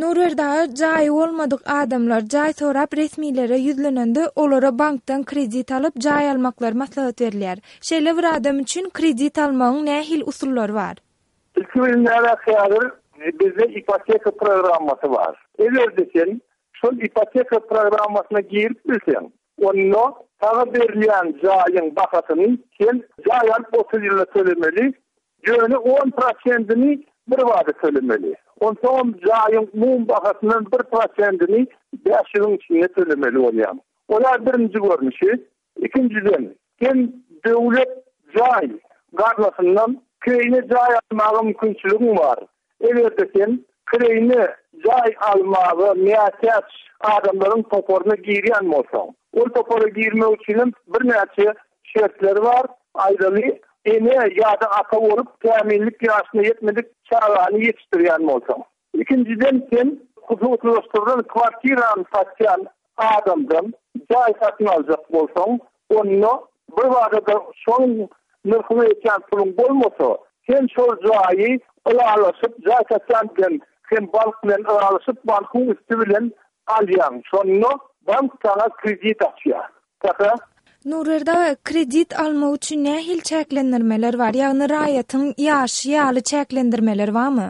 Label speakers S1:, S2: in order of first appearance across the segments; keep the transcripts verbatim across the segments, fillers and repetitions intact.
S1: Nurerda jaý bolmadyk adamlar jaý sorap resmiýlere ýüzlenende olara bankdan kredit alyp jaý almaklary maslahat berilýär. Şeýle bir adam üçin kredit almagyň nähil usullary bar?
S2: iki bin lira bizde ipoteka programması var. Eger desen, şol ipoteka programmasyna girip bilsen, onu taga berilýän jaýyň bahasyny sen jaý alyp otuz ýylda tölemeli, ýöne on prosentini bir wada tölemeli. On son jaýyň mum bahasynyň bir prosentini beş ýylyň içinde tölemeli bolýar. Olar birinji görnüşi. Ikinciden, sen döwlet jaý garlasyndan kreyne jaý almagy mümkinçiligi var. Eger sen kreyne jaý almagy niýet adamlaryň toporuna girýän bolsaň, o topora girme üçin bir näçe şertleri var. Aýdaly ene ýa-da aka bolup täminlik ýaşyna ýetmedik çağany ýetişdirýän bolsaň. Ikinciden sen hukuksuzlaşdyrylan kwartirany satýan adamdan jaý satyn aljak bolsaň, onu bir wagtda şoň nurhly etýän puluň bolmasa, sen şol jaýy alalaşyp jaý satýan hem bank bilen alalaşyp bankyň üstü bilen alýan. Şonu bank sana kredit açýar. Taka
S1: Nurerda kredit alma üçin nähil çäklendirmeler bar? Ýagny raýatyň ýaşy ýaly çäklendirmeler barmy?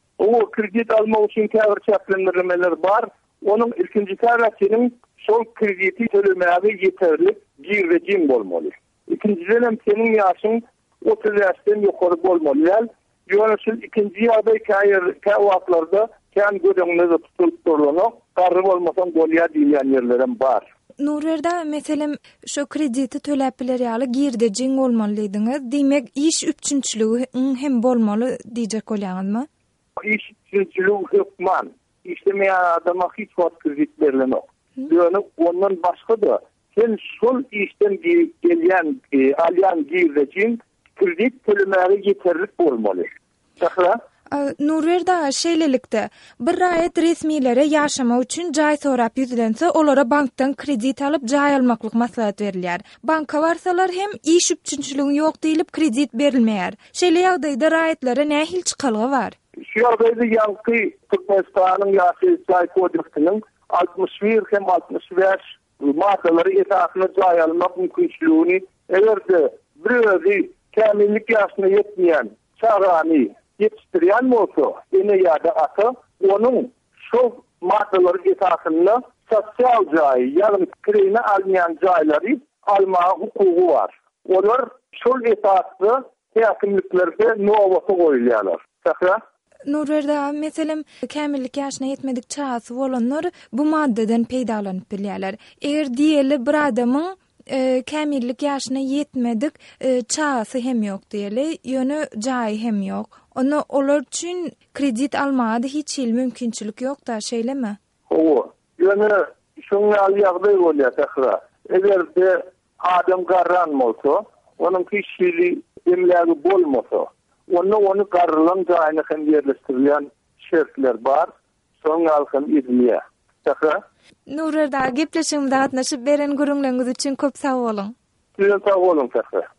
S2: O kredit alma üçin käbir çäklendirmeler bar. Onuň ilkinji täräfiniň şol krediti tölemäge ýeterlik bir rejim bolmaly. İkinciden hem senin ýaşyň otuz ýaşdan ýokary bolmaly. Ýöne şol ikinji ýagda käýer käwatlarda kän gödeňizde tutulyp durulany, garry bolmasaň bolýar diýen ýerlerem bar.
S1: Nurerda meselem şu krediti töläp bilerýäli girdejin bolmaly diýdiňiz. Diýmek iş üçinçiligi hem bolmaly diýjek bolýarmy?
S2: İş üçinçiligi hukman. İşlemeýän adama hiç wagt kredit berilenok. Ýöne ondan başga da sen şol işden gelýän alýan girdejin kredit tölemäge ýeterlik bolmaly. Şahra
S1: Nurerda şeýlelikde bir raýat resmiýlere ýaşama üçin jaý sorap ýüzlense, olara bankdan kredit alyp jaý almaklyk maslahat berilýär. Banka barsalar hem iş üçinçiligi ýok diýilip kredit berilmeýär. Şeýle ýagdaýda raýatlara nähil çykalygy bar?
S2: Şu ýagdaýda ýanky Türkmenistanyň ýaşy jaý kodeksining altmış bir hem altmış beş maddelary esasyna jaý almak mümkinçiligini egerde bir kämillik ýaşyna ýetmeýän çağany yetiştirýän bolsa, ene ýa-da ata onuň şu maddelary esasyna sosial jaý, ýagny kreyne almaýan jaýlary alma hukugy bar. Olar şol esasy häkimliklerde nowata goýulýarlar. Şahra
S1: Nurerda meselem kämillik ýaşyna ýetmedik çağasy bolanlar bu maddeden peýdalanyp bilýärler. Eger diýeli bir adamyň e, kämillik ýaşyna ýetmedik e, çağasy hem ýok diýeli, ýöne jaý hem ýok. Onu olar üçin kredit almada hiç il mümkinçilik ýok da şeýlemi?
S2: O, ýöne şoňa ýagdaý bolýar Şahra. Eger de adam garran bolsa, onuň kişili demlägi bolmasa, onu onu garrylan jaýyna hem ýerleşdirilýän şertler bar, soň alkym izniýe. Şahra
S1: Nurerda gepleşigimde gatnaşyp beren gürüňleriniz üçin köp sag bolun.
S2: Size sag bolun Şahra.